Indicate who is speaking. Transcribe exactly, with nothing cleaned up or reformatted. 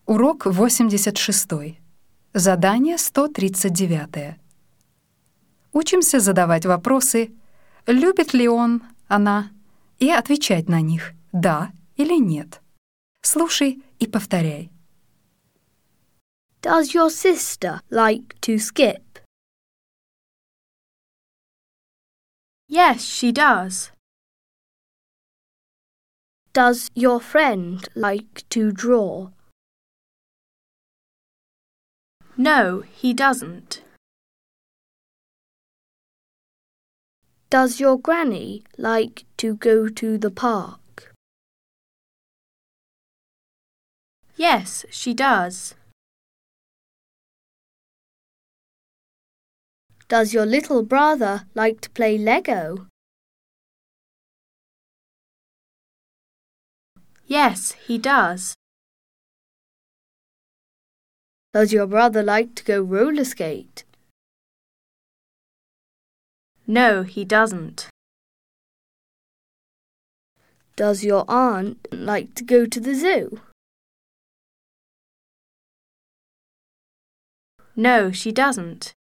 Speaker 1: Урок восемьдесят шестой. Задание сто тридцать девять. Учимся задавать вопросы «любит ли он, она?» и отвечать на них «да» или «нет». Слушай и повторяй.
Speaker 2: Does your sister like to skip?
Speaker 3: Yes, she does.
Speaker 2: Does your friend like to draw?
Speaker 3: No, he doesn't.
Speaker 2: Does your granny like to go to the park?
Speaker 3: Yes, she does.
Speaker 2: Does your little brother like to play Lego?
Speaker 3: Yes, he does.
Speaker 2: Does your brother like to go roller skate?
Speaker 3: No, he doesn't.
Speaker 2: Does your aunt like to go to the zoo?
Speaker 3: No, she doesn't.